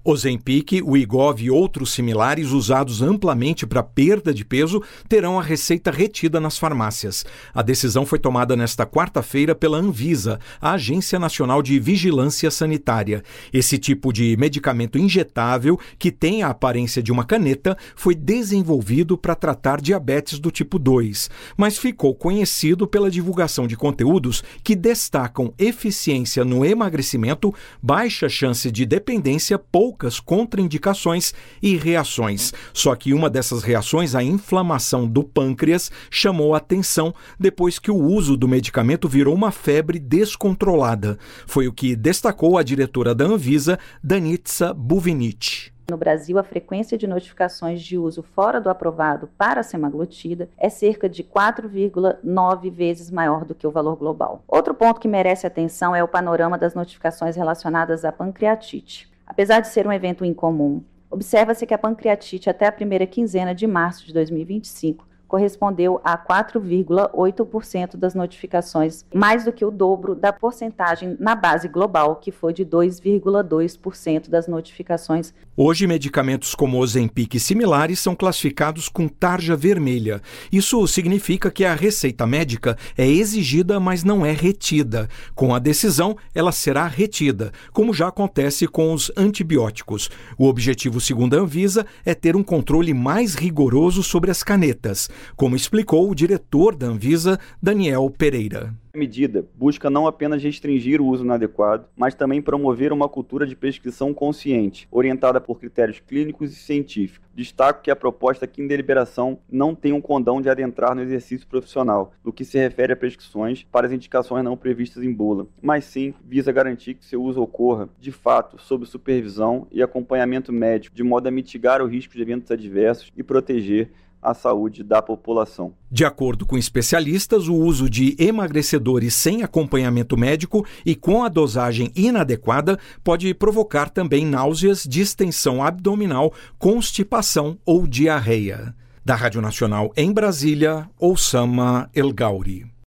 Ozempic, Wegovy e outros similares usados amplamente para perda de peso terão a receita retida nas farmácias. A decisão foi tomada nesta quarta-feira pela Anvisa, a Agência Nacional de Vigilância Sanitária. Esse tipo de medicamento injetável, que tem a aparência de uma caneta, foi desenvolvido para tratar diabetes do tipo 2, mas ficou conhecido pela divulgação de conteúdos que destacam eficiência no emagrecimento, baixa chance de dependência, poucas contraindicações e reações. Só que uma dessas reações, a inflamação do pâncreas, chamou a atenção depois que o uso do medicamento virou uma febre descontrolada. Foi o que destacou a diretora da Anvisa, Danica Buvinic. No Brasil, a frequência de notificações de uso fora do aprovado para a semaglutida é cerca de 4,9 vezes maior do que o valor global. Outro ponto que merece atenção é o panorama das notificações relacionadas à pancreatite. Apesar de ser um evento incomum, observa-se que a pancreatite até a primeira quinzena de março de 2025 correspondeu a 4,8% das notificações, mais do que o dobro da porcentagem na base global, que foi de 2,2% das notificações. Hoje, medicamentos como Ozempic e similares são classificados com tarja vermelha. Isso significa que a receita médica é exigida, mas não é retida. Com a decisão, ela será retida, como já acontece com os antibióticos. O objetivo, segundo a Anvisa, é ter um controle mais rigoroso sobre as canetas, como explicou o diretor da Anvisa, Daniel Pereira. A medida busca não apenas restringir o uso inadequado, mas também promover uma cultura de prescrição consciente, orientada por critérios clínicos e científicos. Destaco que a proposta aqui em deliberação não tem um condão de adentrar no exercício profissional, no que se refere a prescrições para as indicações não previstas em bula, mas sim visa garantir que seu uso ocorra, de fato, sob supervisão e acompanhamento médico, de modo a mitigar o risco de eventos adversos e proteger a saúde da população. De acordo com especialistas, o uso de emagrecedores sem acompanhamento médico e com a dosagem inadequada pode provocar também náuseas, distensão abdominal, constipação ou diarreia. Da Rádio Nacional em Brasília, Oussama El Gauri.